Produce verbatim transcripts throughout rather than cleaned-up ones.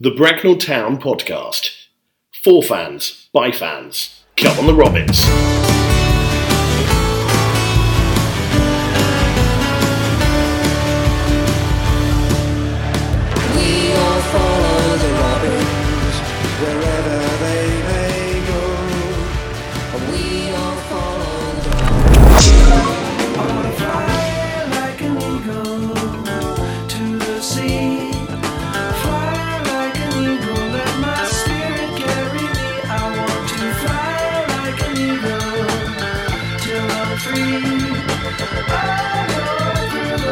The Bracknell Town Podcast. For fans, by fans. Come on the Robins. We all follow the Robins wherever they may go. We all follow the Robins. I wanna fly like an eagle to the sea. Fly like an eagle, let my spirit carry me. I want to fly like an eagle till I'm free. I go through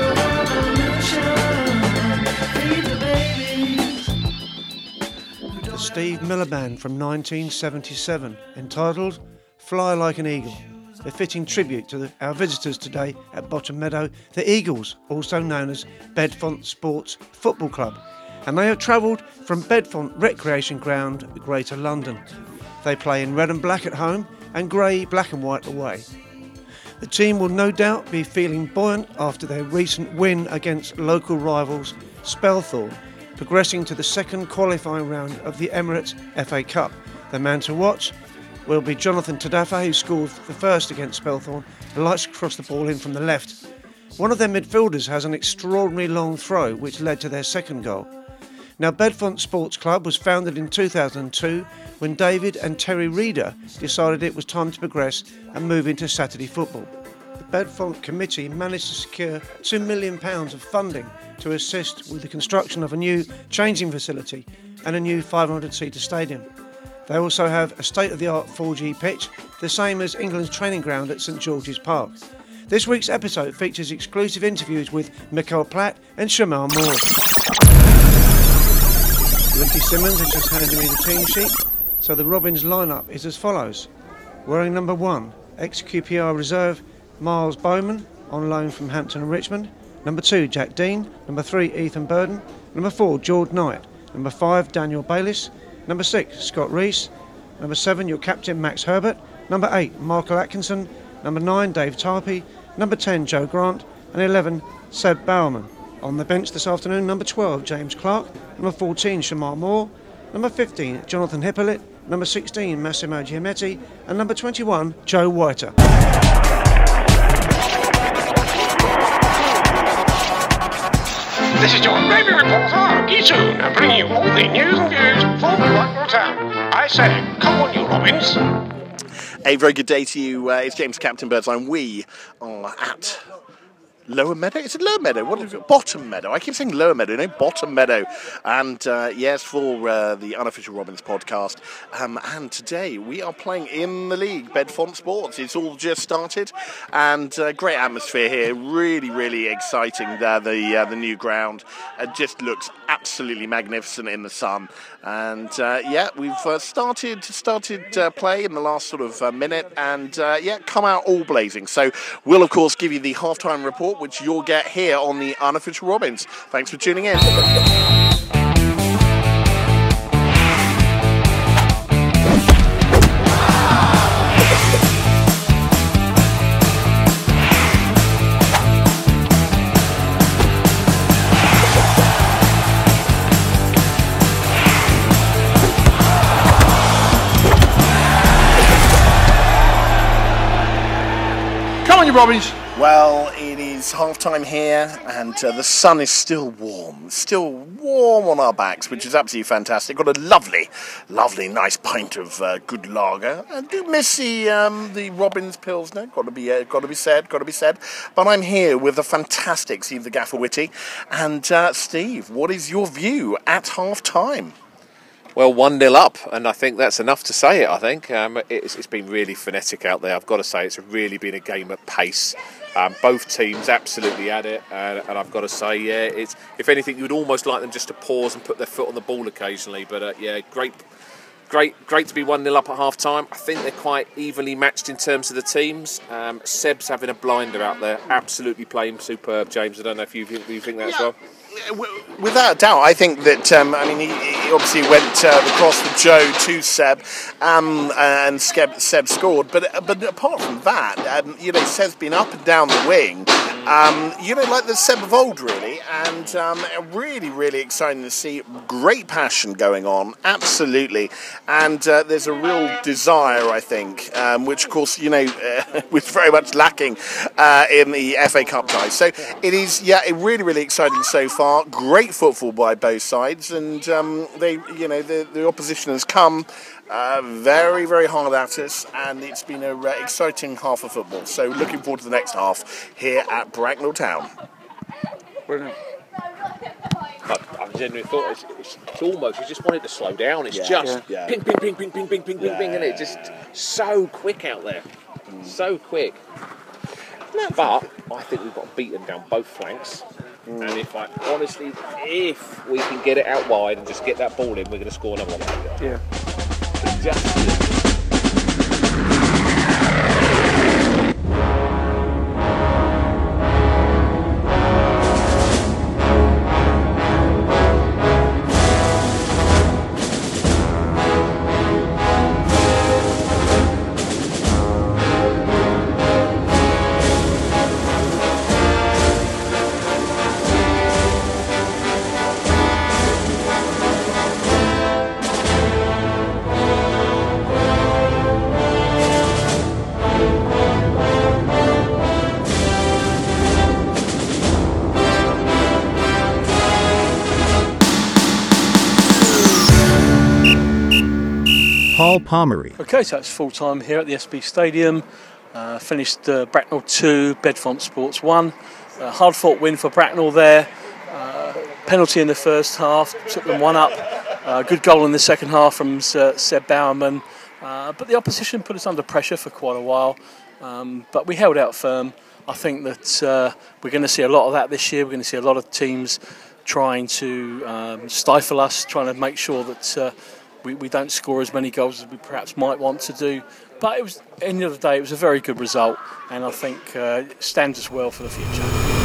the revolution. Feed the babies. The Steve Miller Band from nineteen seventy-seven, entitled Fly Like an Eagle, a fitting tribute to the, our visitors today at Bottom Meadow, the Eagles, also known as Bedfont Sports Football Club, and they have travelled from Bedfont Recreation Ground, Greater London. They play in red and black at home and grey, black and white away. The team will no doubt be feeling buoyant after their recent win against local rivals Spelthorne, progressing to the second qualifying round of the Emirates F A Cup. The man to watch will be Jonathan Tadafa, who scored the first against Spelthorne and likes to cross the ball in from the left. One of their midfielders has an extraordinarily long throw which led to their second goal. Now, Bedfont Sports Club was founded in two thousand two when David and Terry Reeder decided it was time to progress and move into Saturday football. The Bedfont Committee managed to secure two million pounds of funding to assist with the construction of a new changing facility and a new five hundred seater stadium. They also have a state-of-the-art four G pitch, the same as England's training ground at St George's Park. This week's episode features exclusive interviews with Mikael Platt and Shamar Moore. Ricky Simmons has just handed me the team sheet, so the Robins lineup is as follows. Wearing number one, ex-Q P R reserve Miles Bowman, on loan from Hampton and Richmond. Number two, Jack Dean. Number three, Ethan Burden. Number four, George Knight. Number five, Daniel Bayliss. Number six, Scott Rees. Number seven, your captain, Max Herbert. Number eight, Michael Atkinson. Number nine, Dave Tarpey. Number ten, Joe Grant. And eleven, Seb Bowerman. On the bench this afternoon, number twelve, James Clark. Number fourteen, Shamar Moore. Number fifteen, Jonathan Hippolyte. Number sixteen, Massimo Giametti. And number twenty-one, Joe Whiter. This is your Navy reporter, Gisu, bringing you all the news and views from Bracknell Town. I say, come on you Robins. A very good day to you. Uh, it's James Captain Birdseye. We are at Lower Meadow? Is it Lower Meadow? What is it? Bottom Meadow. I keep saying Lower Meadow, no, Bottom Meadow. And uh, yes, for uh, the Unofficial Robins podcast. Um, and today we are playing in the league, Bedfont Sports. It's all just started, and uh, great atmosphere here. Really, really exciting. Uh, the uh, the new ground it just looks absolutely magnificent in the sun. And uh, yeah, we've uh, started started uh, play in the last sort of uh, minute, and uh, yeah, come out all blazing. So we'll of course give you the halftime report, which you'll get here on the Unofficial Robins. Thanks for tuning in. Come on you Robins. Well, it is half-time here, and uh, the sun is still warm, still warm on our backs, which is absolutely fantastic. Got a lovely, lovely, nice pint of uh, good lager. I do miss the um, the Robins Pilsner. Got to be, uh, got to be said, got to be said. But I'm here with the fantastic Steve the Gaffer Whitty, and uh, Steve, what is your view at half-time? Well, one nil up, and I think that's enough to say it, I think. Um, it's, it's been really frenetic out there, I've got to say. It's really been a game at pace. Um, both teams absolutely at it, and, and I've got to say, yeah, it's if anything, you would almost like them just to pause and put their foot on the ball occasionally. But uh, yeah, great, great, great to be one nil up at half time. I think they're quite evenly matched in terms of the teams. Um, Seb's having a blinder out there, absolutely playing superb. James, I don't know if you, you think that yeah. as well. Without a doubt, I think that um, I mean he, obviously went uh, across with Joe to Seb, um, and Seb, Seb scored. But but apart from that, um, you know, Seb's been up and down the wing, um, you know, like the Seb of old, really. And um, really, really exciting to see. Great passion going on, absolutely. And uh, there's a real desire, I think, um, which, of course, you know, uh, was very much lacking uh, in the F A Cup ties. So it is, yeah, it really, really exciting so far. Great football by both sides, and um, they, you know, the, the opposition has come uh, very, very hard at us, and it's been an uh, exciting half of football. So looking forward to the next half here at Bracknell Town. Brilliant. I, I genuinely thought it's, it's, it's almost, you just want it to slow down. It's Yeah. just Yeah. ping, ping, ping, ping, ping, ping, ping, ping, ping, and it just so quick out there. So quick. But I think we've got beaten down both flanks. And if I honestly, if we can get it out wide and just get that ball in, we're going to score another one. Yeah. Just, Paul Pomery. Okay, so it's full time here at the S B Stadium. Uh, finished uh, Bracknell two, Bedfont Sports one. Uh, hard fought win for Bracknell there. Uh, penalty in the first half, took them one up. Uh, good goal in the second half from uh, Seb Bowerman. Uh, but the opposition put us under pressure for quite a while. Um, but we held out firm. I think that uh, we're going to see a lot of that this year. We're going to see a lot of teams trying to um, stifle us, trying to make sure that uh, we, we don't score as many goals as we perhaps might want to do. But it was, at the end of the day, it was a very good result, and I think uh, it stands us well for the future.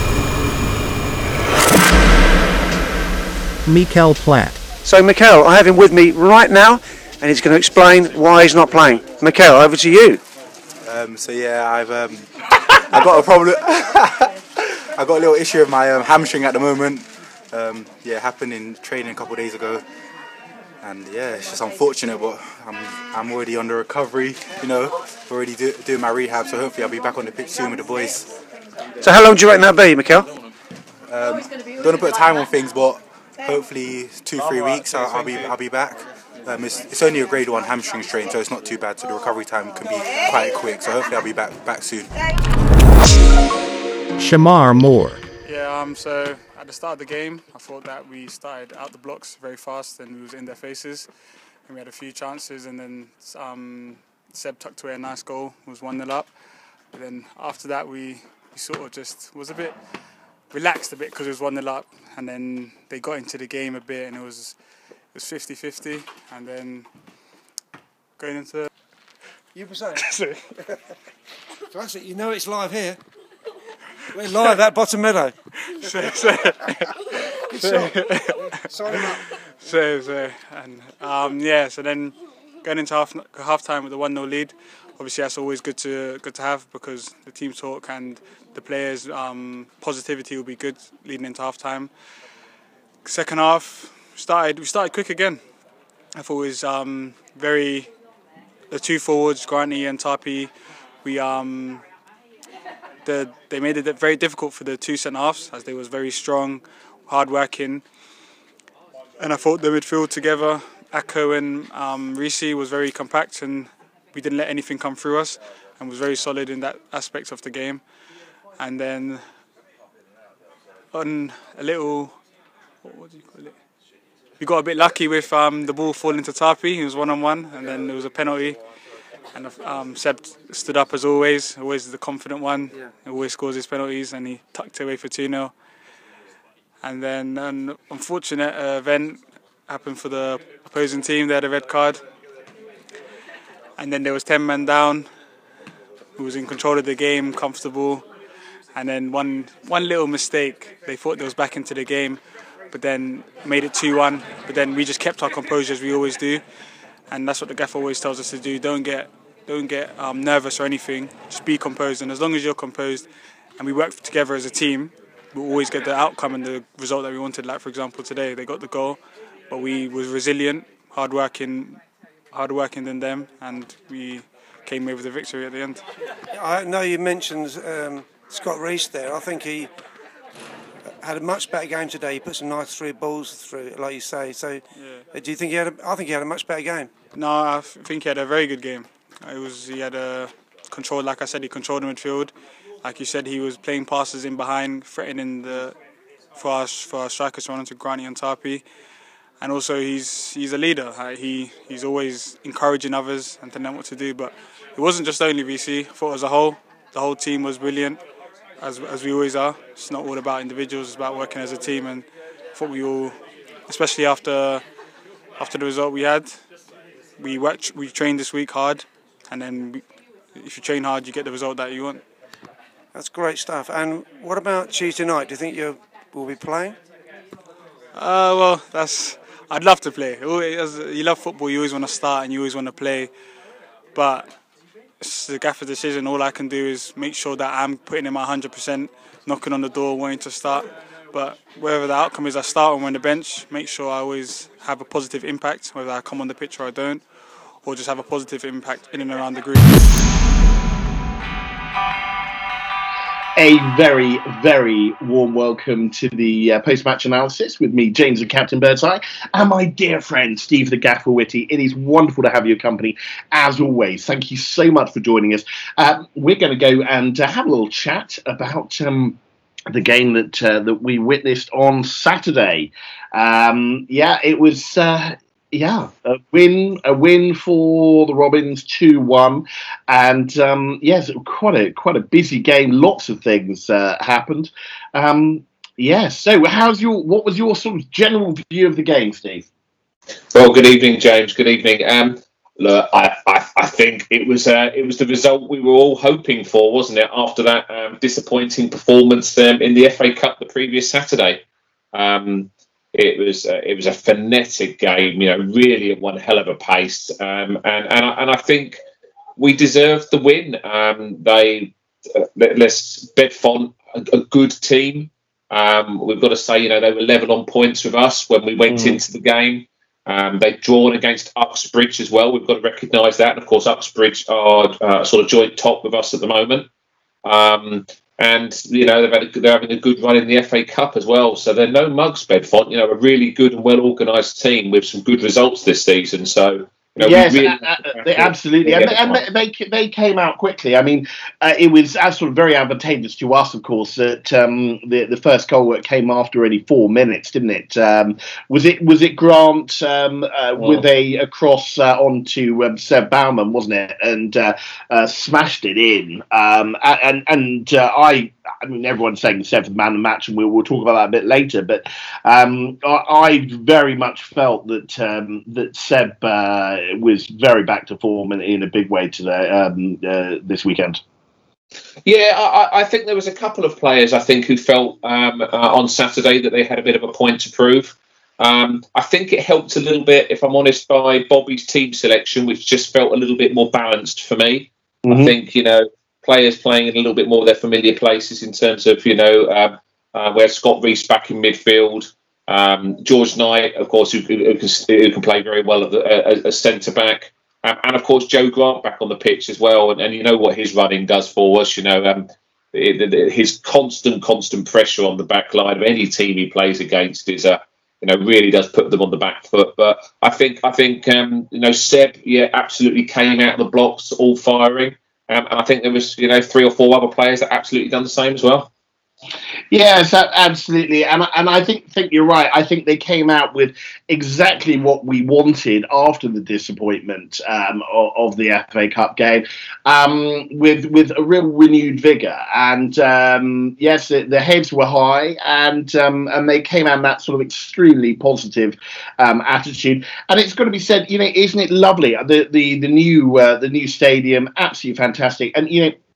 Mikel Platt. So, Mikel, I have him with me right now, and he's going to explain why he's not playing. Mikel, over to you. Um, so yeah, I've um, I got a problem. I got a little issue with my um, hamstring at the moment. Um, yeah, it happened in training a couple of days ago, and yeah, it's just unfortunate. But I'm I'm already under recovery. You know, already do, doing my rehab. So hopefully I'll be back on the pitch soon with the boys. So, how long do you reckon that'll be, Mikel? Um, don't want to put a time on things, but hopefully two three weeks I'll, I'll be I'll be back. Um, it's, it's only a grade one hamstring strain, so it's not too bad. So the recovery time can be quite quick. So hopefully I'll be back back soon. Shamar Moore. Yeah, um, so at the start of the game, I thought that we started out the blocks very fast and we was in their faces. And we had a few chances, and then um, Seb tucked away a nice goal, was one nil up. But then after that, we, we sort of just was a bit relaxed a bit because it was one nil up. And then they got into the game a bit, and it was it was fifty fifty. And then going into... You were saying? So that's it, you know it's live here. We're live at Bottom Meadow. so, so, Good shot. Sign him up. So, so and um, yeah, so then going into half half time with the one nil lead, obviously that's always good to good to have, because the team talk and the players' um, positivity will be good leading into half time. Second half started we started quick again. I thought it was um, very the two forwards, Granty and Tapi. We um, the they made it very difficult for the two centre halves, as they was very strong, hard working. And I thought the midfield together, Akko and um, Risi, was very compact, and we didn't let anything come through us, and was very solid in that aspect of the game. And then on a little, what, what do you call it? We got a bit lucky with um, the ball falling to Tapi. He was one on one, and then there was a penalty. And um, Seb stood up as always, always the confident one. Yeah. He always scores his penalties, and he tucked away for two nil. And then an unfortunate uh, event happened for the opposing team. They had a red card. And then there was ten men down, who was in control of the game, comfortable. And then one one little mistake, they thought they was back into the game. but then made it two one. But then we just kept our composure as we always do, and that's what the gaffer always tells us to do. Don't get don't get um, nervous or anything. Just be composed, and as long as you're composed, and we work together as a team, we'll always get the outcome and the result that we wanted. Like for example, today they got the goal, but we was resilient, hard working, harder working than them, and we came away with the victory at the end. I know you mentioned um, Scott Reese there. I think he had a much better game today. He put some nice through balls through, like you say. So, yeah. Do you think he had? A, I think he had a much better game. No, I think he had a very good game. It was he had a control. Like I said, he controlled the midfield. Like you said, he was playing passes in behind, threatening the for our for our strikers, running to Granny and Tapi. And also, he's he's a leader. Uh, he he's always encouraging others and telling them what to do. But it wasn't just only V C. I thought as a whole, the whole team was brilliant, as as we always are. It's not all about individuals. It's about working as a team. And I thought we all, especially after after the result we had, we worked, we trained this week hard, and then we, if you train hard, you get the result that you want. That's great stuff. And what about Tuesday night? Do you think you will be playing? Uh, well, that's. I'd love to play. As you love football, you always want to start and you always want to play. But it's the gaffer's decision. All I can do is make sure that I'm putting in my one hundred percent, knocking on the door, wanting to start. But whatever the outcome is, I start on the bench. Make sure I always have a positive impact, whether I come on the pitch or I don't, or just have a positive impact in and around the group. A very, very warm welcome to the uh, post-match analysis with me, James and Captain Birdseye, and my dear friend, Steve the Gaffer Whitty. It is wonderful to have your company, as always. Thank you so much for joining us. Um, we're going to go and uh, have a little chat about um, the game that uh, that we witnessed on Saturday. Um, yeah, it was... Uh, Yeah, a win, a win for the Robins, two one, and um, yes, quite a quite a busy game. Lots of things uh, happened. Um, yeah, so how's your? What was your sort of general view of the game, Steve? Well, good evening, James. Good evening. Um, look, I, I, I think it was uh, it was the result we were all hoping for, wasn't it? After that um, disappointing performance um, in the F A Cup the previous Saturday. Um, It was uh, it was a frenetic game, you know, really at one hell of a pace, um, and and I, and I think we deserved the win. Um, they, uh, let's Bedfont, a, a good team. Um, we've got to say, you know, they were level on points with us when we went mm. into the game. Um, they've drawn against Uxbridge as well. We've got to recognise that, and of course, Uxbridge are uh, sort of joint top with us at the moment. Um, And, you know, they've had a, they're having a good run in the F A Cup as well. So they're no mugs, Bedfont. You know, a really good and well-organised team with some good results this season. So, you know, yes, really uh, uh, they, absolutely. And, and they they came out quickly. I mean, uh, it was uh, sort of very advantageous to us, of course, that um, the the first goal came after only four minutes, didn't it? Um, was it was it Grant um, uh, oh. with a, a cross uh, onto um, Seb Bauman, wasn't it? And uh, uh, smashed it in. Um, and and uh, I. I mean, everyone's saying the seventh man of the match, and we'll, we'll talk about that a bit later. But um, I, I very much felt that um, that Seb uh, was very back to form in, in a big way today um, uh, this weekend. Yeah, I, I think there was a couple of players I think who felt um, uh, on Saturday that they had a bit of a point to prove. Um, I think it helped a little bit, if I'm honest, by Bobby's team selection, which just felt a little bit more balanced for me. Mm-hmm. I think, you know, players playing in a little bit more of their familiar places in terms of, you know, um, uh, where Scott Reese back in midfield, um, George Knight, of course, who, who, can, who can play very well at the, uh, as centre back, um, and of course Joe Grant back on the pitch as well. And, and you know what his running does for us. You know, um, it, it, his constant, constant pressure on the back line of any team he plays against is a, you know, really does put them on the back foot. But I think, I think, um, you know, Seb, yeah, absolutely came out of the blocks all firing. Um, and I think there was, you know, three or four other players that absolutely done the same as well. Yes, absolutely, and and I think think you're right. I think they came out with exactly what we wanted after the disappointment um, of, of the F A Cup game, um, with with a real renewed vigour. And um, yes, the, the heads were high, and um, and they came out in that sort of extremely positive um, attitude. And it's got to be said, you know, isn't it lovely? The the the new uh, the new stadium, absolutely fantastic, and you know.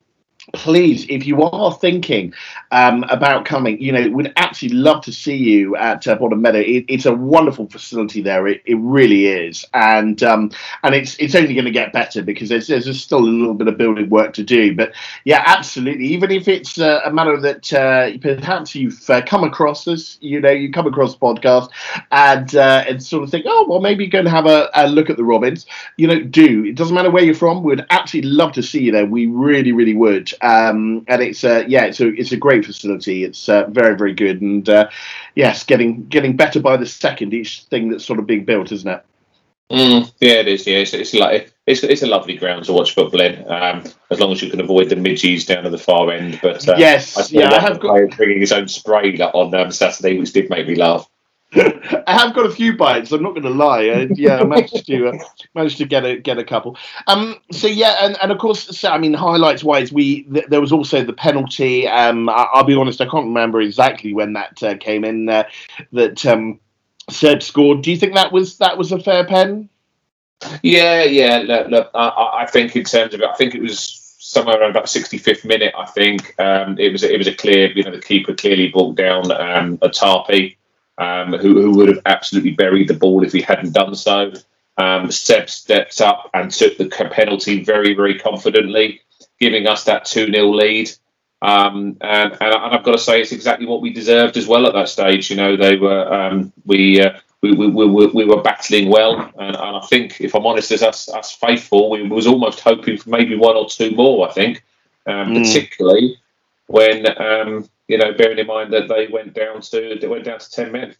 please, if you are thinking um, about coming, you know, we'd absolutely love to see you at uh, Bottom Meadow. It, it's a wonderful facility there. It, it really is, and um, and it's it's only going to get better because there's there's still a little bit of building work to do. But yeah, absolutely. Even if it's uh, a matter that uh, perhaps you've uh, come across us, you know, you come across the podcast and uh, and sort of think, oh well, maybe go and have a, a look at the Robins. You know, do it doesn't matter where you're from. We'd absolutely love to see you there. We really, really would. Um, and it's uh, yeah, it's a it's a great facility. It's uh, very very good, and uh, yes, getting getting better by the second each thing that's sort of being built, isn't it? Mm, yeah, it is. Yeah, it's it's like it's it's a lovely ground to watch football in, um, as long as you can avoid the midges down at the far end. But uh, yes, I yeah, I have got bringing his own spray on um, Saturday, which did make me laugh. I have got a few bites. I'm not going to lie. Uh, yeah, I managed to uh, managed to get a get a couple. Um, so yeah, and, and of course, so, I mean, highlights wise, we th- there was also the penalty. Um, I, I'll be honest, I can't remember exactly when that uh, came in. Uh, that um, Seb scored. Do you think that was that was a fair pen? Yeah, yeah. Look, look I, I think in terms of it, I think it was somewhere around about sixty-fifth minute. I think um, it was it was a clear. You know, the keeper clearly brought down um, a Tarpey. Um, who, who would have absolutely buried the ball if he hadn't done so. Um, Seb stepped up and took the penalty very, very confidently, giving us that two nil lead. Um, and, and, and I've got to say, it's exactly what we deserved as well at that stage. You know, they were um, we, uh, we, we, we we were battling well, and, and I think, if I'm honest, as us, us faithful, we was almost hoping for maybe one or two more. I think, um, mm. particularly when. Um, You know, bearing in mind that they went down to they went down to ten men.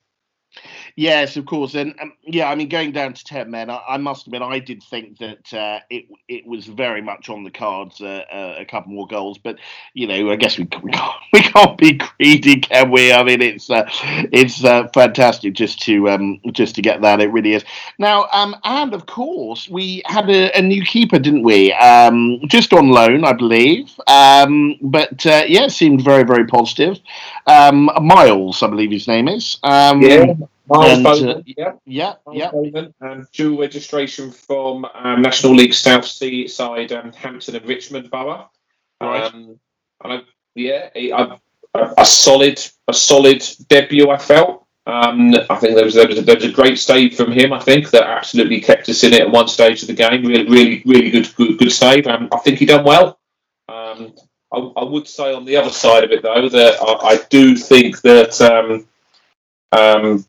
Yes, of course, and um, yeah, I mean, going down to ten men, I, I must admit, I did think that uh, it it was very much on the cards, uh, uh, a couple more goals. But you know, I guess we we can't, we can't be greedy, can we? I mean, it's uh, it's uh, fantastic just to um, just to get that. It really is. Now, um, and of course, we had a, a new keeper, didn't we? Um, just on loan, I believe. Um, but uh, yeah, it seemed very very positive. Um, Miles, I believe his name is. Um, yeah. Miles and, Bowman, uh, yeah, yeah, Miles yeah. Bowman, um, dual registration from um, National League South Sea side, um, Hampton and Richmond Borough. Right. Um, and I, yeah, a, a, a solid, a solid debut. I felt. Um, I think there was there was, a, there was a great save from him. I think that absolutely kept us in it at one stage of the game. Really, really, really good, good, good save. Um, I think he done well. Um, I, I would say on the other side of it though that I, I do think that. Um, um,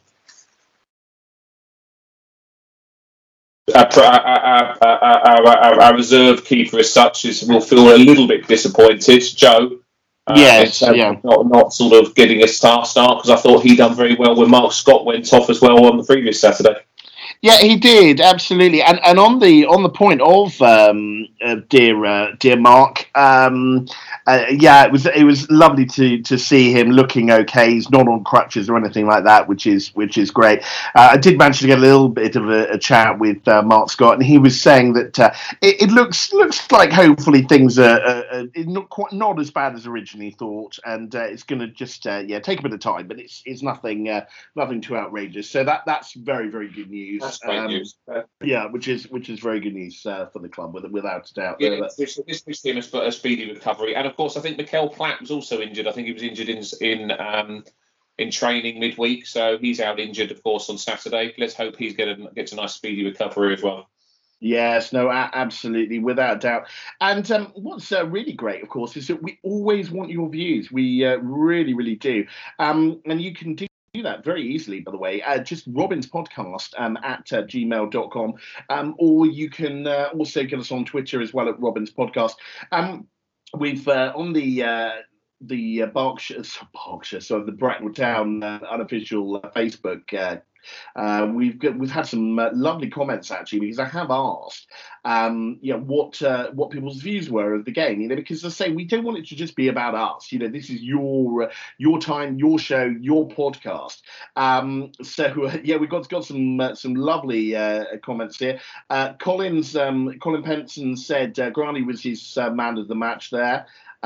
Our, our, our, our, our reserve keeper, as such, is will feel a little bit disappointed. Joe, uh, yes, yeah, not not sort of getting a star start because I thought he done very well when Mark Scott went off as well on the previous Saturday. Yeah, he did absolutely, and and on the on the point of um, uh, dear uh, dear Mark, um, uh, yeah, it was it was lovely to to see him looking okay. He's not on crutches or anything like that, which is which is great. Uh, I did manage to get a little bit of a, a chat with uh, Mark Scott, and he was saying that uh, it, it looks looks like hopefully things are, are, are not quite not as bad as originally thought, and uh, it's going to just uh, yeah take a bit of time, but it's it's nothing uh, nothing too outrageous. So that that's very very good news. That's great um, news. Uh, yeah, which is which is very good news uh, for the club, without a doubt. Yeah, this this this team has a speedy recovery, and of course, I think Mikel Platt was also injured. I think he was injured in in um, in training midweek, so he's out injured, of course, on Saturday. Let's hope he's get a, gets a nice speedy recovery as well. Yes, no, absolutely, without a doubt. And um, what's uh, really great, of course, is that we always want your views. We uh, really, really do. Um, and you can do. Do that very easily, by the way. Uh, just Robin's podcast um, at uh, gmail dot com, um, or you can uh, also get us on Twitter as well at Robin's podcast. Um, we've uh, on the uh, the uh, Berkshire, Berkshire, so the Bracknell Town uh, unofficial uh, Facebook. Uh, Uh, we've got, we've had some uh, lovely comments actually, because I have asked, um, you know, what uh, what people's views were of the game. You know, because I say we don't want it to just be about us. You know, this is your uh, your time, your show, your podcast. Um, so uh, yeah, we've got got some uh, some lovely uh, comments here. Uh, Collins um, Colin Penson said uh, Granny was his uh, man of the match there.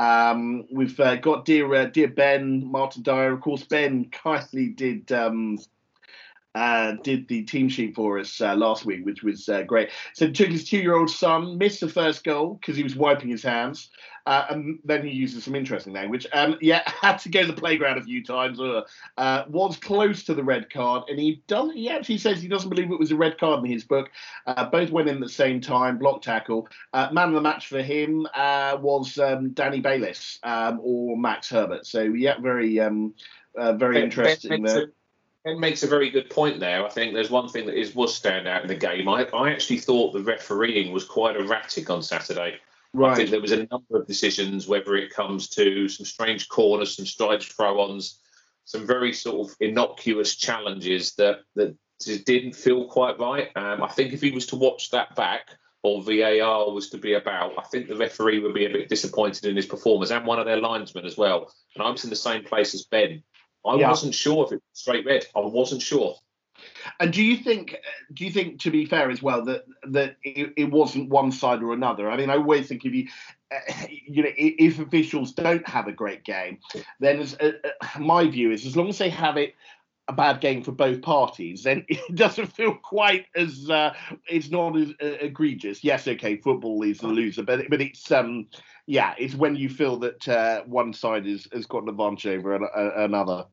Um, we've uh, got dear uh, dear Ben Martin Dyer. Of course, Ben kindly did. Um, uh, did the team sheet for us uh, last week, which was uh, great. So took his two-year-old son, missed the first goal because he was wiping his hands, uh, and then he uses some interesting language. Um, yeah, had to go to the playground a few times. Uh, uh, was close to the red card, and he doesn't. He actually says he doesn't believe it was a red card in his book. Uh, both went in at the same time, block tackle. Uh, man of the match for him uh, was um, Danny Bayliss um, or Max Herbert. So yeah, very, um, uh, very Ben, interesting Ben makes, there. a, Ben makes a very good point there. I think there's one thing that is was stand out in the game. I, I actually thought the refereeing was quite erratic on Saturday. Right. I think there was a number of decisions, whether it comes to some strange corners, some strange throw-ons, some very sort of innocuous challenges that that just didn't feel quite right. Um, I think if he was to watch that back, or V A R was to be about, I think the referee would be a bit disappointed in his performance, and one of their linesmen as well. And I was in the same place as Ben. I Yeah. wasn't sure if it was straight red. I wasn't sure. And do you think, do you think, to be fair as well, that that it, it wasn't one side or another? I mean, I always think if you, uh, you know, i- if officials don't have a great game, then as, uh, uh, my view is as long as they have it a bad game for both parties, then it doesn't feel quite as uh, it's not as uh, egregious. Yes, okay, football is the loser, but but it's um yeah, it's when you feel that uh, one side is has got an advantage over an, uh, another.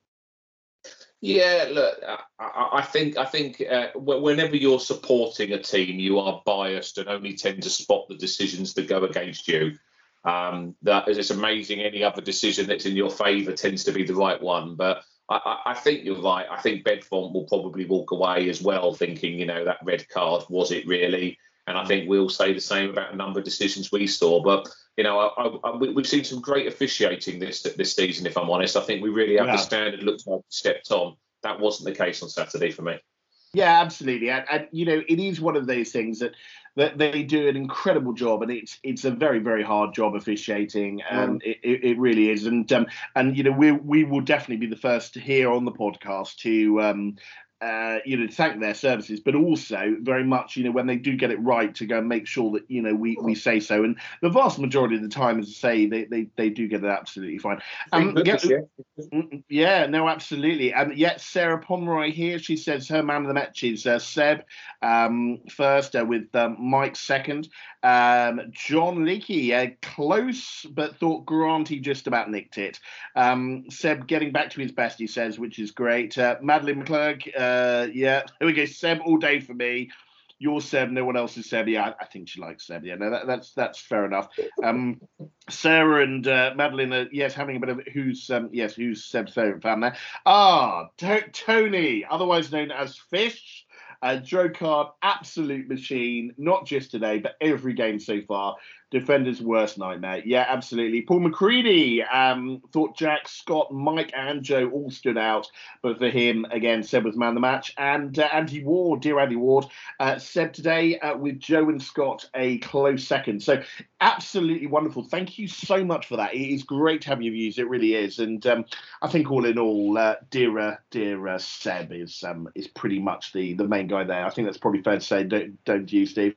Yeah, look, I, I I think I think uh, wh- whenever you're supporting a team, you are biased and only tend to spot the decisions that go against you. Um, that is, it's amazing. Any other decision that's in your favour tends to be the right one. But I, I, I think you're right. I think Bedfont will probably walk away as well, thinking, you know, that red card, was it really? And I think we'll say the same about a number of decisions we saw. But you know, I, I, I, we- we've seen some great officiating this this season. If I'm honest, I think we really have Yeah. the standard looked like we stepped on. That wasn't the case on Saturday for me. Yeah, absolutely, and, and you know, it is one of those things that that they do an incredible job, and it's it's a very very hard job officiating, and it, it, it really is, and um and you know we we will definitely be the first to hear on the podcast to um. Uh, you know, thank their services, but also very much, you know, when they do get it right, to go and make sure that, you know, we, we say so. And the vast majority of the time, as I say, they they, they do get it absolutely fine. Um, yeah, mm, yeah, no, absolutely. And yet, Sarah Pomeroy here, she says her man of the match is uh, Seb um, first, uh, with um, Mike second. Um, John Leakey, uh, close, but thought Granty just about nicked it. Um, Seb getting back to his best, he says, which is great. Uh, Madeline McClurg, uh, yeah, there we go. Seb all day for me. You're Seb, no one else is Seb. Yeah, I, I think she likes Seb. Yeah, no, that, that's that's fair enough. Um, Sarah and uh, Madeline are, yes, having a bit of who's, um, yes, who's Seb's favourite fan there. Ah, to- Tony, otherwise known as Fish. Uh, Joe Card, absolute machine, not just today, but every game so far. Defender's worst nightmare. Yeah, absolutely. Paul McCready um, thought Jack, Scott, Mike, and Joe all stood out, but for him, again, Seb was man of the match. And uh, Andy Ward, dear Andy Ward, uh, said today uh, with Joe and Scott a close second. So absolutely wonderful. Thank you so much for that. It is great to have your views. It really is. And um, I think all in all, uh, dear, uh, dear uh, Seb is um, is pretty much the, the main guy there. I think that's probably fair to say. Don't, don't you, Steve?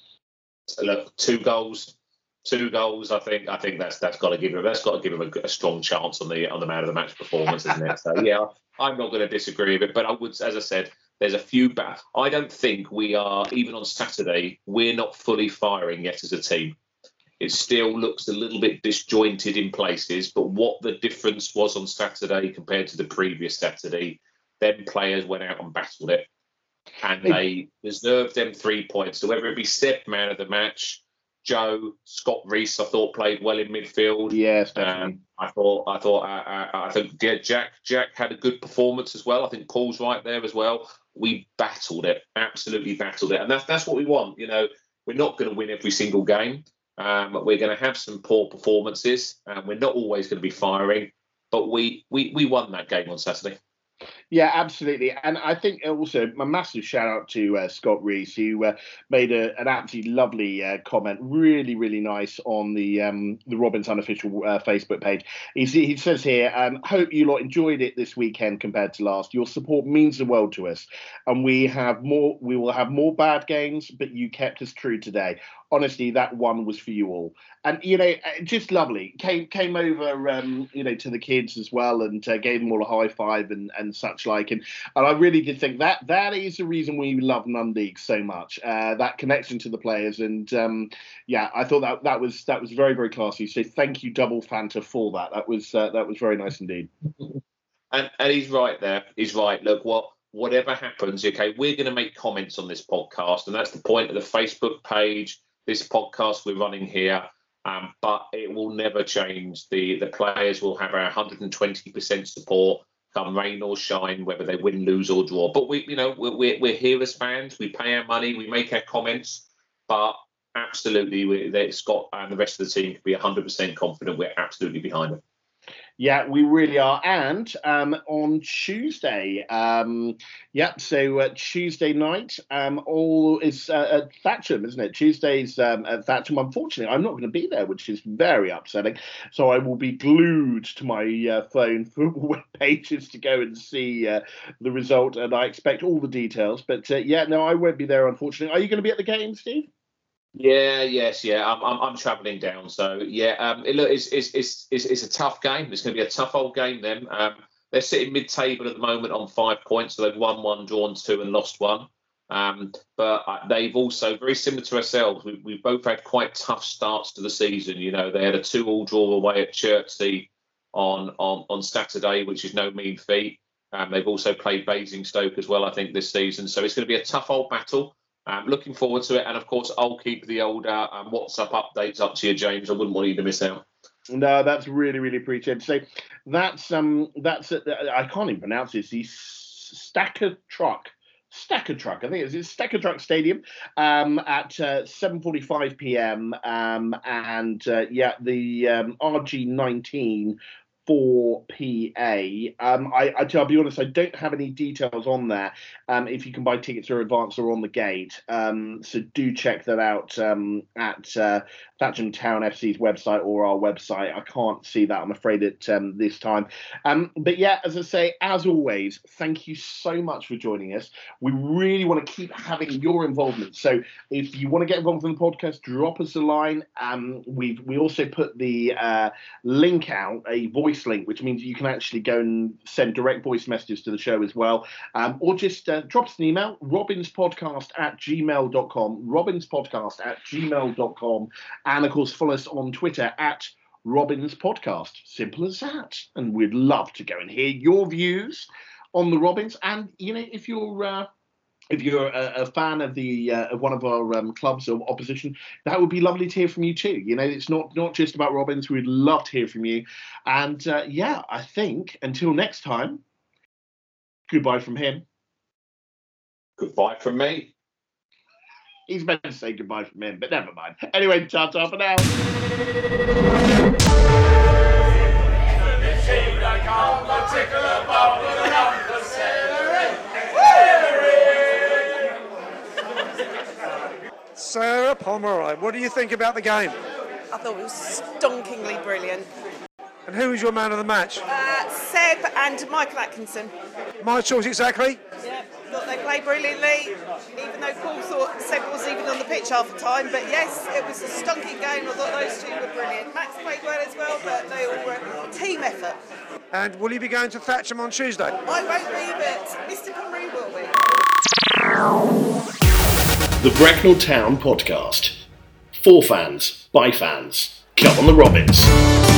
Look, two goals, two goals. I think I think that's that's got to give him that's got to give him a, a strong chance on the on the man of the match performance, isn't it? So yeah, I'm not going to disagree with it. But I would, as I said, there's a few bad. I don't think we are, even on Saturday, we're not fully firing yet as a team. It still looks a little bit disjointed in places. But what the difference was on Saturday compared to the previous Saturday, them players went out and battled it. And they deserved them three points. So whether it be Seb, man of the match, Joe, Scott Reese, I thought played well in midfield. Yes, um, I thought, I thought, I, I, I think yeah, Jack, Jack had a good performance as well. I think Paul's right there as well. We battled it, absolutely battled it, and that's that's what we want. You know, we're not going to win every single game. Um, we're going to have some poor performances, and we're not always going to be firing. But we we we won that game on Saturday. Yeah, absolutely. And I think also a massive shout out to uh, Scott Reese, who uh, made a, an absolutely lovely uh, comment, really, really nice on the um, the Robins Unofficial uh, Facebook page. He, he says here, um, hope you lot enjoyed it this weekend compared to last. Your support means the world to us. And we have more. We will have more bad games, but you kept us true today. honestly, that one was for you all. And, you know, just lovely. Came came over, um, you know, to the kids as well and uh, gave them all a high five and, and such like. And, and I really did think that that is the reason we love non-league so much, uh, that connection to the players. And, um, yeah, I thought that that was that was very, very classy. So thank you, Double Fanta, for that. That was uh, that was very nice indeed. And, and he's right there. He's right. Look, what whatever happens, okay, we're going to make comments on this podcast. And that's the point of the Facebook page, this podcast we're running here. Um, but it will never change. The the players will have our one hundred twenty percent support, come rain or shine, whether they win, lose or draw. But we, you know, we're we're here as fans. We pay our money. We make our comments. But absolutely, we, Scott and the rest of the team can be one hundred percent confident. We're absolutely behind them. Yeah, we really are. And um, on Tuesday, um, yeah, so uh, Tuesday night, um, all is uh, at Thatcham, isn't it? Tuesday's um, at Thatcham. Unfortunately, I'm not going to be there, which is very upsetting. So I will be glued to my uh, phone for web pages to go and see uh, the result. And I expect all the details. But uh, yeah, no, I won't be there, unfortunately. Are you going to be at the game, Steve? Yeah, yes, yeah. I'm I'm, I'm travelling down, so yeah. Um, it, look, it's, it's it's it's it's a tough game. It's going to be a tough old game. Then um, they're sitting mid-table at the moment on five points, so they've won one, drawn two, and lost one. Um, but they've also very similar to ourselves. We, we've both had quite tough starts to the season. You know, they had a two-all draw away at Chertsey on on on Saturday, which is no mean feat. Um, they've also played Basingstoke as well, I think, this season. So it's going to be a tough old battle. Um, looking forward to it, and of course, I'll keep the old uh, um, WhatsApp updates up to you, James. I wouldn't want you to miss out. No, that's really, really appreciated. So that's um, that's uh, I can't even pronounce this. The Stacker Truck, Stacker Truck. I think it's, it's Stacker Truck Stadium um, at uh, seven forty-five p.m. Um, and uh, yeah, the um, R G nineteen. four P A. Um, I, I, I'll be honest, I don't have any details on there. Um, if you can buy tickets or advance or on the gate, um, so do check that out um, at uh, Thatcham Town F C's website or our website. I can't see that, I'm afraid, at um, this time. Um, but yeah, as I say, as always, thank you so much for joining us. We really want to keep having your involvement. So if you want to get involved in the podcast, drop us a line. Um, we've we also put the uh, link out, a voice link, which means you can actually go and send direct voice messages to the show as well, um, or just uh, drop us an email, robinspodcast at gmail dot com, robinspodcast at gmail dot com, and of course follow us on Twitter at Robins Podcast. Simple as that. And we'd love to go and hear your views on the Robins. And you know, if you're uh, If you're a, a fan of the uh, of one of our um, clubs of opposition, that would be lovely to hear from you too. You know, it's not not just about Robins. We'd love to hear from you. And uh, yeah, I think until next time, goodbye from him. Goodbye from me. He's meant to say goodbye from him, but never mind. Anyway, ta-ta for now. Sarah Pomeroy, what do you think about the game? I thought it was stonkingly brilliant. And who was your man of the match? Uh, Seb and Michael Atkinson. My choice exactly? Yeah, thought they played brilliantly, even though Paul thought Seb wasn't even on the pitch half the time. But yes, it was a stonking game. I thought those two were brilliant. Max played well as well, but they all were a team effort. And will you be going to Thatcham on Tuesday? I won't be, but Mister Pomeroy will be. The Bracknell Town Podcast. For fans, by fans. Come on the Robins.